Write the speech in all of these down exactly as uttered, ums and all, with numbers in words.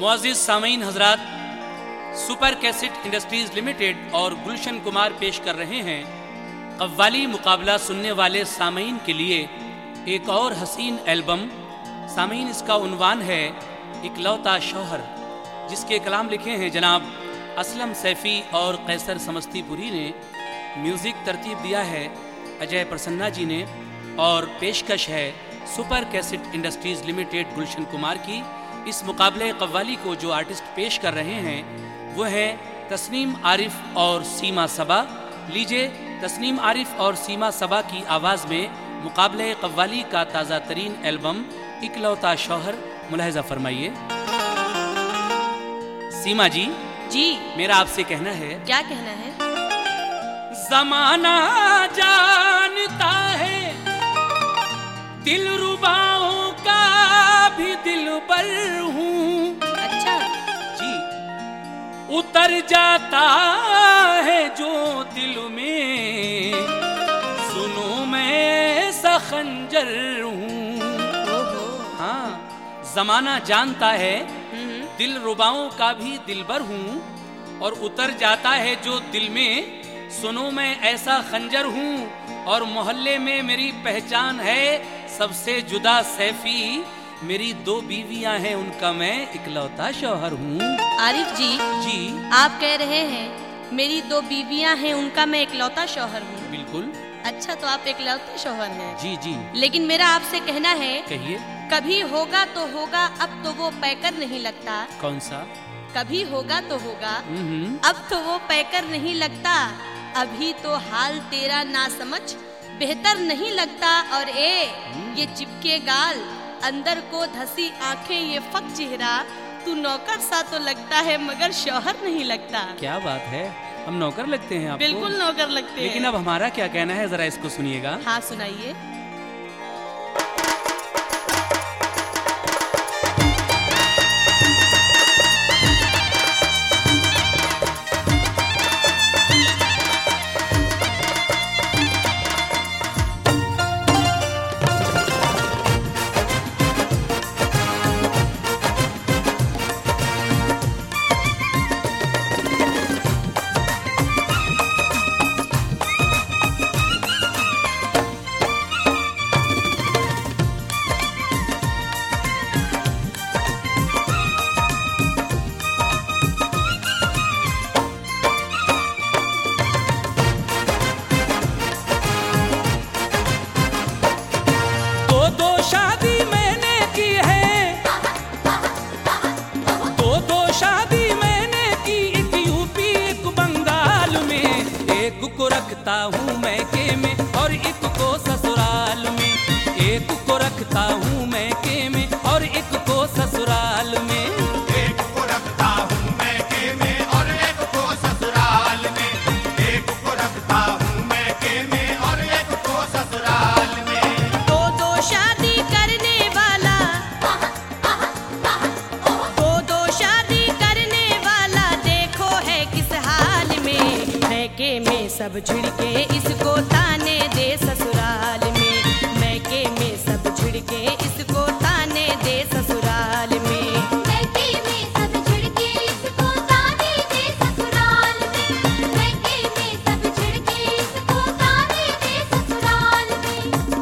मुअज़्ज़िज़ सामीन हजरात, super cassette industries limited और गुलशन कुमार पेश कर रहे हैं कव्वाली मुकाबला सुनने वाले सामीन के लिए एक और हसीन एल्बम। सामीन, इसका उन्वान है इकलौता शौहर, जिसके कलाम लिखे हैं जनाब असलम सैफ़ी और कैसर समस्तीपुरी ने। म्यूज़िक तरतीब दिया है अजय प्रसन्ना जी ने और पेशकश है super cassette industries limited Gulshan Kumar की। इस मुकाबले कव्वाली को जो आर्टिस्ट पेश कर रहे हैं वो है तस्नीम आरिफ और सीमा सबा। लीजिए तस्नीम आरिफ और सीमा सबा की आवाज़ में मुकाबले कव्वाली का ताज़ा तरीन एल्बम इकलौता शौहर मुलाहिज़ा फरमाइए। सीमा जी जी मेरा आपसे कहना है। क्या कहना है? ज़माना जानता है दिल रुबाओं का भी दिल पर हूँ। अच्छा जी, उतर जाता है जो दिल में, सुनो मैं सा खंजर हूँ। हाँ, ज़माना जानता है दिल रुबाओं का भी दिलबर हूँ, और उतर जाता है जो दिल में, सुनो मैं ऐसा खंजर हूँ। और मोहल्ले में मेरी पहचान है सबसे जुदा सैफी, मेरी दो बीवियां हैं उनका मैं इकलौता शौहर हूँ। आरिफ जी जी आप कह रहे हैं मेरी दो बीवियां हैं उनका मैं इकलौता शौहर हूँ। बिल्कुल। अच्छा, तो आप इकलौते शौहर हैं। जी जी लेकिन मेरा आपसे कहना है, कहिए। कभी होगा तो होगा, अब तो वो पैकर नहीं लगता। कौन सा? कभी होगा तो होगा, हम्म अब तो वो पैकर नहीं लगता। अभी तो हाल तेरा ना समझ बेहतर नहीं लगता। और ए ये चिपके गाल, अंदर को धसी आंखें, ये फक चेहरा, तू नौकर सा तो लगता है मगर शौहर नहीं लगता। क्या बात है, हम नौकर लगते हैं आपको? बिल्कुल नौकर लगते हैं। लेकिन अब हमारा क्या कहना है, जरा इसको सुनिएगा। हाँ सुनाइए। को रखता हूँ मैके में और एक को ससुराल में, एक को रखता हूँ मैके में और एक को ससुराल में, एक को रखता हूँ मैके में और एक को ससुराल में, एक को रखता हूँ मैके में और एक को ससुराल में। दो दो शादी करने वाला, दो दो शादी करने वाला देखो है किस हाल में। मैके में सब झिड़के इसको ताने दे ससुराल में, मैके में सब झिड़के इसको ताने दे ससुराल में। मैके में सब झिड़के इसको ताने दे ससुराल में, मैके में सब झिड़के इसको ताने दे ससुराल में।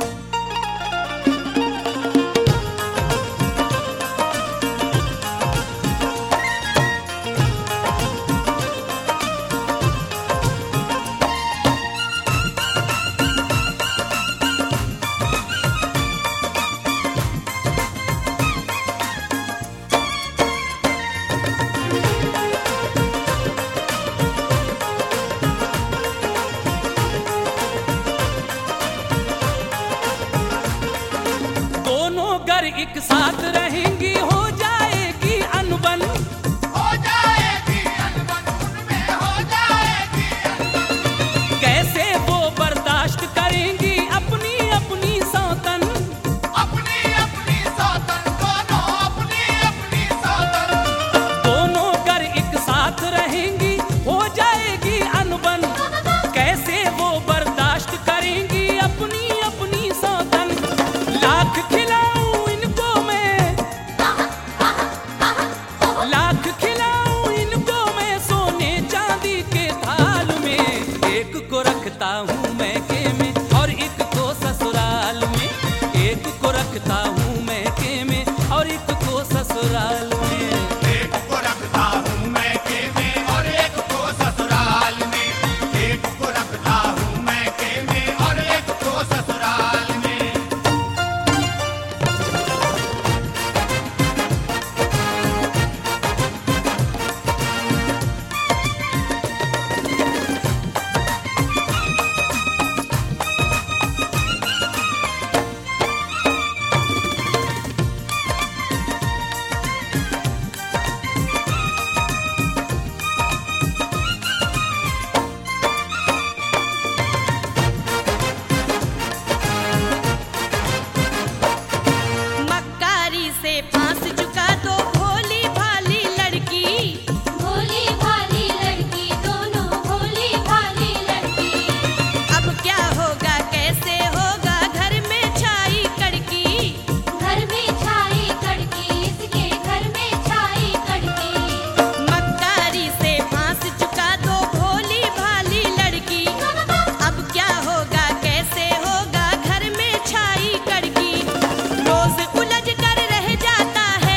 एक साथ रहेंगी हो जाएगी अनबन, हो जाएगी अनबन, उनमें हो जाएगी अनबन। कैसे वो बर्दाश्त करेंगी अपनी अपनी सौतन, अपनी अपनी सौतन, दोनों अपनी अपनी सौतन। दोनों घर एक साथ रहेंगी हो जाएगी अनबन, कैसे वो बर्दाश्त करेंगी अपनी अपनी सौतन। लाख खिलाऊं इनको मैं को रखता हूँ मैके में और एक को ससुराल में, एक को रखता हूँ मैके में और एक को ससुराल में। एक को रखता हूँ मैके में और एक को ससुराल में, एक को रखता हूँ मैके में और एक को ससुराल में। मक्कारी से फांस चुका दो भोली भाली लड़की, भोली भाली लड़की, दोनों भोली भाली लड़की। अब क्या होगा कैसे होगा घर में छाई कड़की, घर में छाई कड़की, इसके घर में छाई कड़की। मक्कारी से फांस चुका दो भोली भाली लड़की, अब क्या होगा कैसे होगा घर में छाई कड़की। रोज उलझ कर रह जाता है,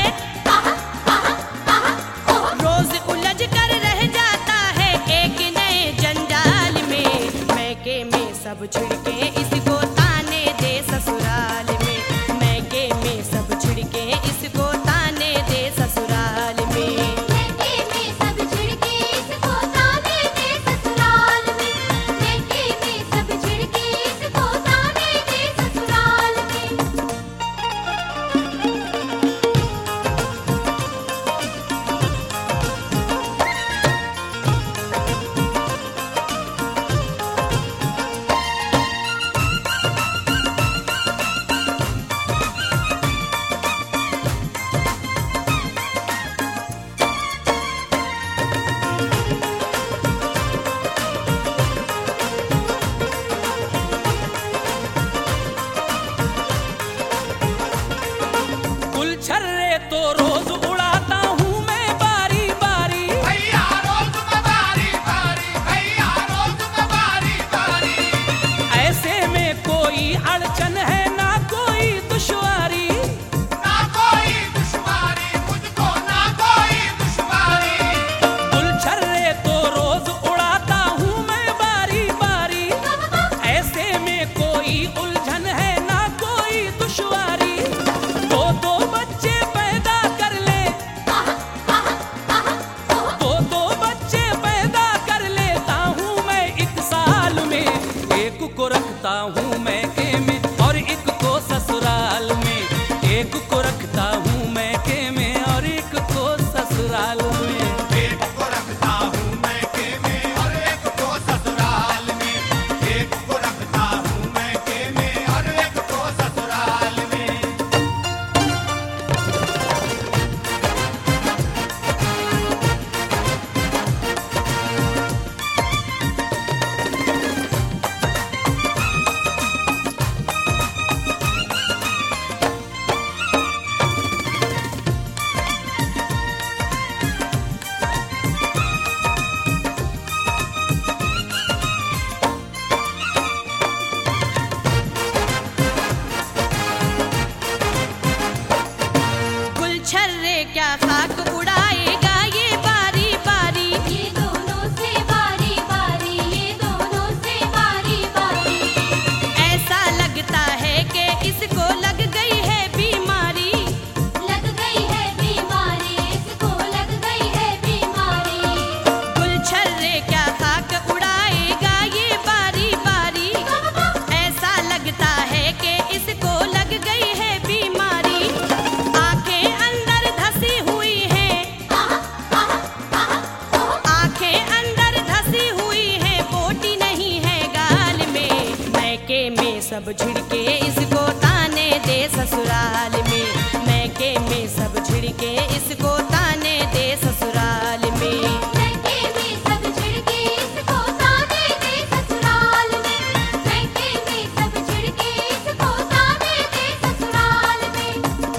रोज उलझ कर रह जाता है एक नए जंजाल में। मैके में सब छिड़के इसको ताने दे ससुराल में, मैके में सब छिड़के इसको ताने दे ससुराल में। मैके में सब छिड़के इसको ताने दे ससुराल में, मैके में सब छिड़के इसको ताने दे ससुराल में। गुलछर्रे तो रोज उड़ाता हूँ मैं बारी बारी, भैया रोज में बारी बारी, भैया रोज में बारी बारी। ऐसे में कोई अड़चन है ना कोई दुश्वारी, ना कोई दुश्वारी मुझको, ना कोई दुश्वारी। गुलछर्रे तो रोज उड़ाता हूँ मैं बारी बारी, ऐसे में कोई उलझन है ना कोई दुश्वारी। दो दो बच्चे पैदा कर ले, दो दो बच्चे पैदा कर लेता हूँ मैं एक साल में, एक को रखता हूँ मैके में और एक को ससुराल में, एक को रखता हूँ मैके में और एक को ससुराल में। एक को रखता हूँ मैके में और एक को ससुराल में, एक को रखता हूँ मैके में और एक को ससुराल में। गुलछर्रे क्या खाक उड़ाएगा ये बारी बारी, ये दोनों से बारी बारी, ये दोनों से बारी बारी। ऐसा लगता है कि इसको लग गई है बीमारी। लग गई है बीमारी, इसको लग गई है बीमारी। गुलछर्रे क्या खाक उड़ाएगा ये बारी बारी, ऐसा लगता है कि इसको लग गई है बीमारी। आंखें अंदर धसी हुई हैं, आंखें अंदर धसी हुई हैं, बोटी नहीं है गाल में। मैके में सब छिड़के इसको ताने दे ससुराल में, मैके में सब छिड़के इसको ताने दे ससुराल में। मैके में सब छिड़के इसको ताने दे ससुराल में, मैके में सब छिड़के इसको ताने दे ससुराल में।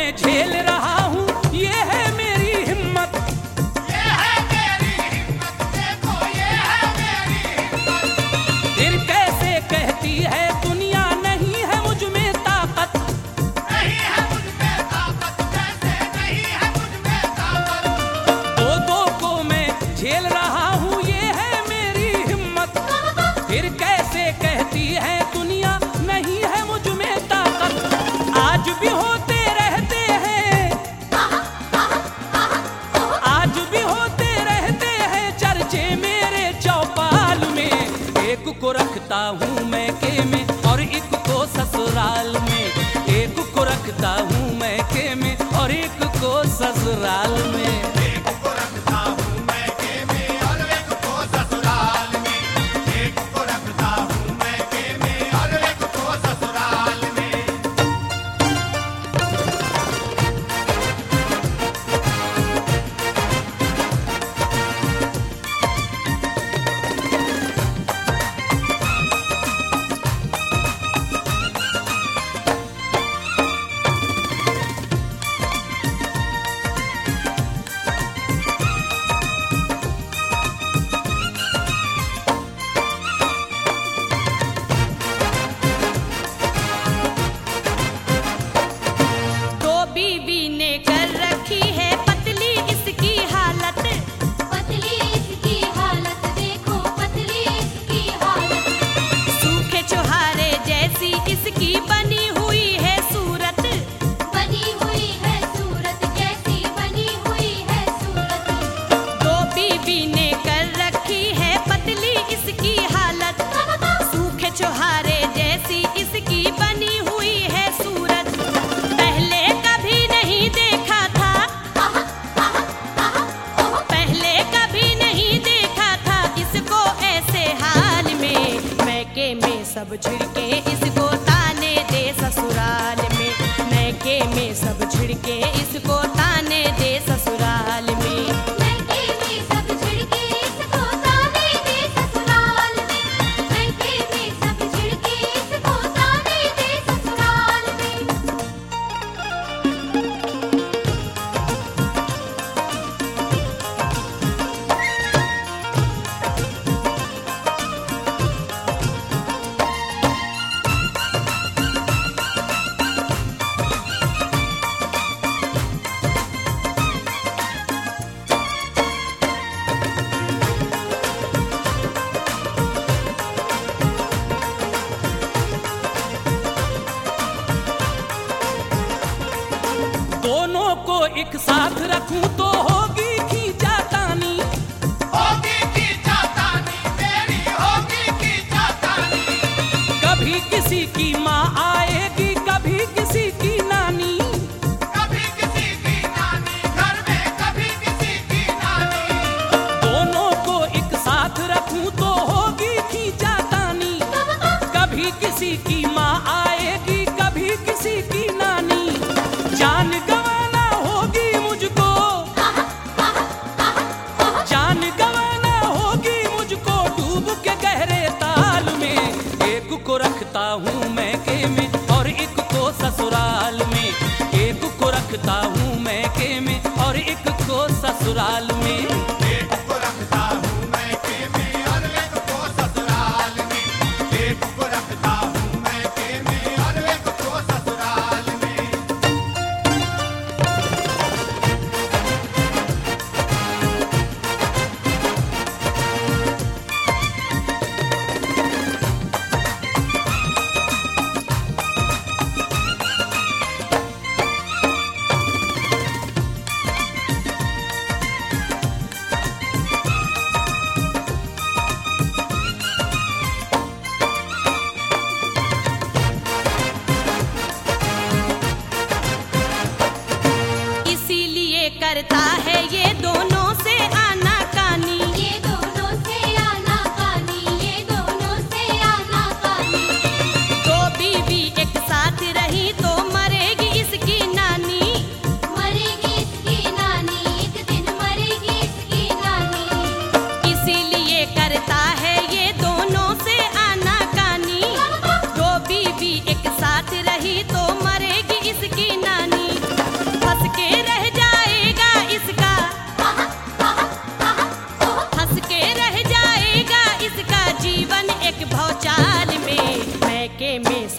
मैं झेल रहा हूँ, ये है मेरी हिम्मत। ये है मेरी हिम्मत, देखो ये है मेरी हिम्मत। फिर कैसे कहती है दुनिया नहीं है मुझ में ताकत। नहीं है मुझ में ताकत, कैसे नहीं है मुझ में ताकत। दो दो को मैं झेल रहा हूँ, ये है मेरी हिम्मत। फिर कैसे कहती है दुनिया नहीं है मुझ में ताकत। आज भी होते रहते हैं, आज भी होते रहते हैं चर्चे मेरे चौपाल में। एक को रखता हूँ मैके में और एक को ससुराल में। एक को रखता हूँ मैके में और एक को ससुराल में। एक को रखता हूँ मैके में और एक को ससुराल में। एक को रखता हूँ मैके में और एक को ससुराल में। दो बीवी ने कर रखी है पतली इसकी हालत। पतली इसकी हालत, देखो पतली इसकी हालत। सूखे चुहारे जैसी इसकी बनी हुई है सूरत। बनी हुई है सूरत, कैसी बनी हुई है सूरत। दो बीवी ने कर रखी है पतली इसकी हालत। सूखे चुहारे जैसी इसकी बनी हुई है सूरत। पहले कभी नहीं देखा था, पहले कभी नहीं देखा था इसको ऐसे हाल में। मैके में सब झिड़के इसको ताने दे ससुराल में। मैके में सब झिड़के इसको ताने दे ससुराल में। मैके में सब झिड़के इसको ताने दे ससुराल में। मैके में सब झिड़के इसको ताने दे ससुराल में। दोनों को एक साथ रखूं तो होगी खींचातानी। होगी की चातानी, मेरी होगी की चातानी। कभी किसी की माँ आएगी, कभी किसी की नानी। कभी किसी की नानी घर में, कभी किसी की नानी। दोनों को एक साथ रखूं तो होगी खींचातानी। कभी किसी की माँ आएगी, कभी किसी की नानी। जान गंवाना होगी मुझको, जान गंवाना होगी मुझको डूब के गहरे ताल में। एक को रखता हूँ मैके में और एक को ससुराल में। एक को रखता हूँ मैके में और एक को ससुराल में। एक को रखता हूँ मैके में और एक को ससुराल में। एक को रखता हूँ मैके में और एक को ससुराल में।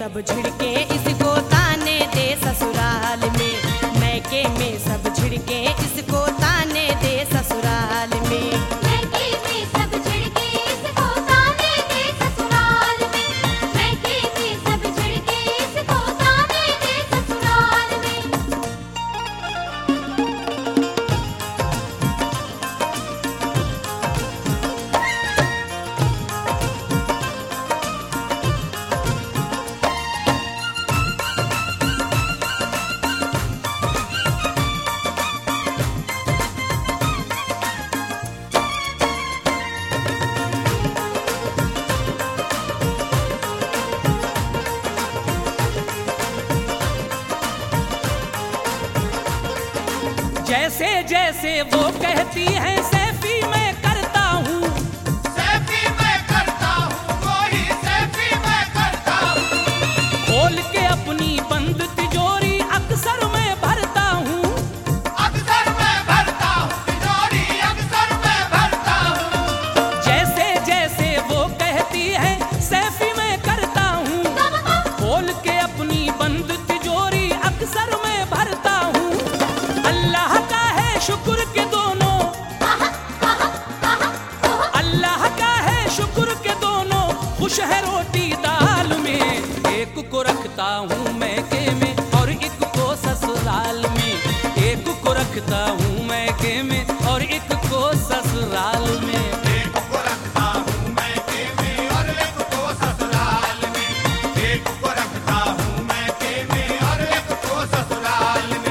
सब झिड़के इसको ताने दे ससुराल में, मैके में सब झिड़के इसको ताने दे ससुराल में। मैके में सब झिड़के इसको ताने दे ससुराल में, मैके में सब झिड़के इसको ताने दे ससुराल में। जैसे जैसे वो कहती है सैफी मैं करता हूँ, सैफी मैं करता हूँ, वही सैफी मैं करता हूँ। खोल के अपनी बंद तिजोरी अक्सर मैं भरता हूँ, अक्सर मैं भरता हूँ, तिजोरी अक्सर मैं भरता हूँ। जैसे जैसे वो कहती है सैफी मैं करता हूँ, खोल के अपनी बंद तिजोरी अक्सर मैं भरता हूँ। अल्लाह का है शुक्र के दोनों, अल्लाह का है शुक्र के दोनों खुश है रोटी दाल में। एक को रखता हूँ मैके में और एक को ससुराल में, एक को रखता हूँ मैके में और एक को ससुराल में। एक को रखता हूँ मैके में और एक को ससुराल में, एक को रखता हूँ मैके में और एक को ससुराल में।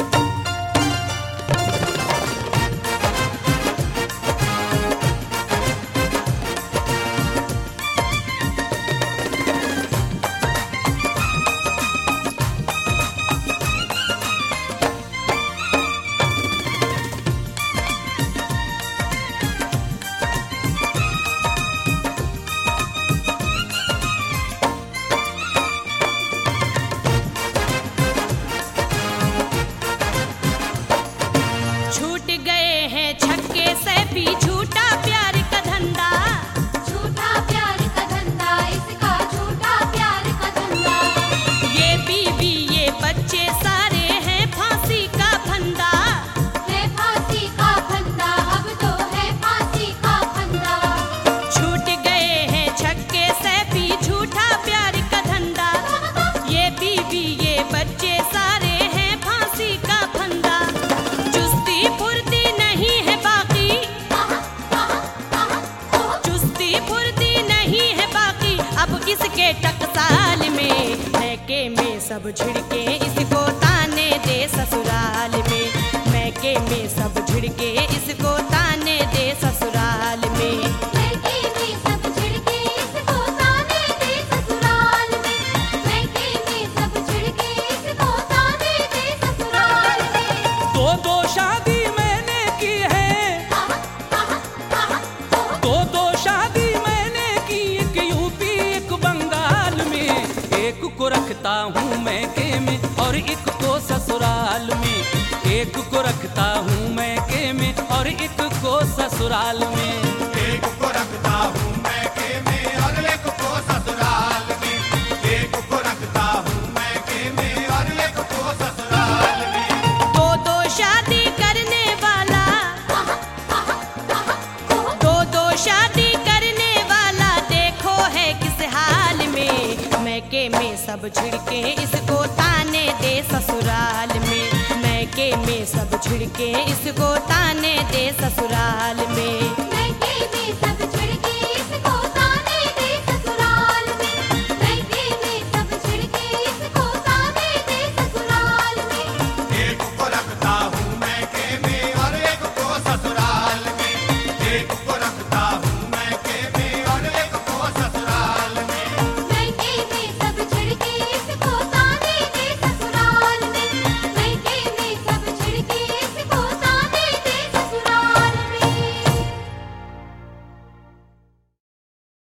छूट गए हैं छक्के सैफी झूठा प्यार का धंधा, झूठा प्यार का धंधा इसका, झूठा प्यार का धंधा। ये बीवी ये बच्चे सारे हैं फांसी का फंदा। है फांसी का फंदा, अब तो है फांसी का फंदा। छूट गए हैं छक्के सैफी झूठा प्यार का धंधा, ये बीवी ये बच्चे सारे हैं फांसी का फंदा। चुस्ती फुर्ती नहीं है बाकी, चुस्ती फुर्ती नहीं है बाकी अब इसके टकसाल में, मैके में सब झिड़के इसको ताने दे ससुराल में, मैके में सब झिड़के इसको ताने दे ससुराल में। मैके में सब झिड़के इसको ताने दे ससुराल में, मैके में सब झिड़के इसको ताने दे ससुराल में। दो दो शादी मैंने की है, दो दो शादी मैंने की, एक यूपी एक बंगाल में। एक को रखता हूँ मैके में और एक को ससुराल में, एक को रखता हूँ मैके में और एक को ससुराल में। एक को रखता हूँ मैके में और एक को ससुराल में, एक को रखता हूँ मैके में और एक को ससुराल में। दो दो शादी करने वाला, दो दो शादी करने वाला देखो है किस हाल में, मैके में सब झिड़के इसको ताने दे ससुराल में, मैके में सब झिड़के इसको ताने दे ससुराल में। मैके में सब